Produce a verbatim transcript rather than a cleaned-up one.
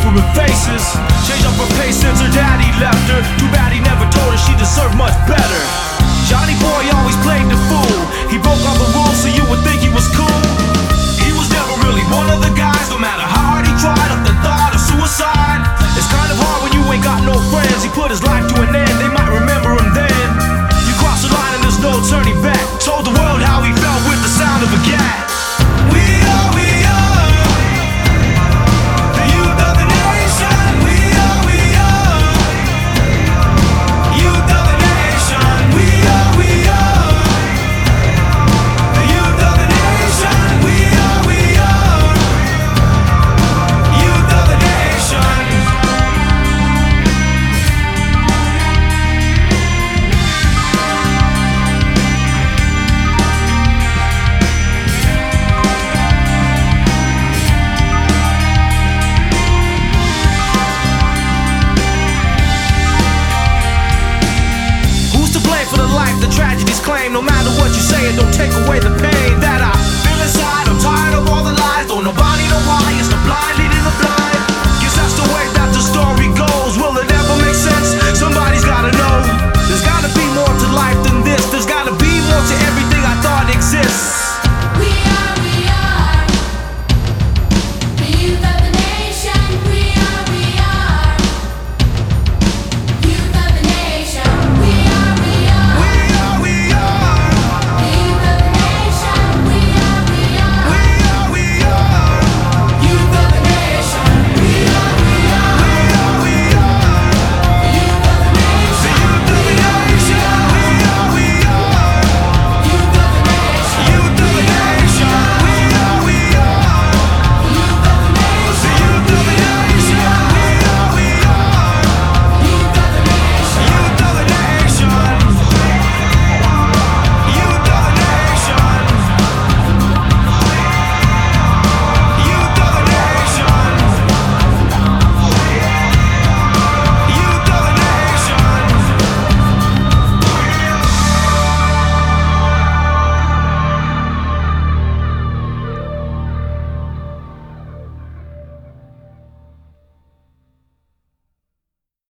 different faces. Changed up her pace since her daddy left her. Too bad he never told her she deserved much better. Johnny boy always played the fool. He broke all the rules so you would think he was cool. He was never really one of the guys. No matter how hard he tried, up the thought of suicide. It's kind of hard when you ain't got no friends. He put his life to an end, they might remember him then. You cross the line and there's no turning back. Told the world how he felt with the sound of a gat. We are, we are the youth of the nation. We are, we are youth of the nation. We are, we are the youth of the nation. We are, we are youth of the nation. Who's to blame for the life the tragedies claim? No matter what you say, it don't take away the pain.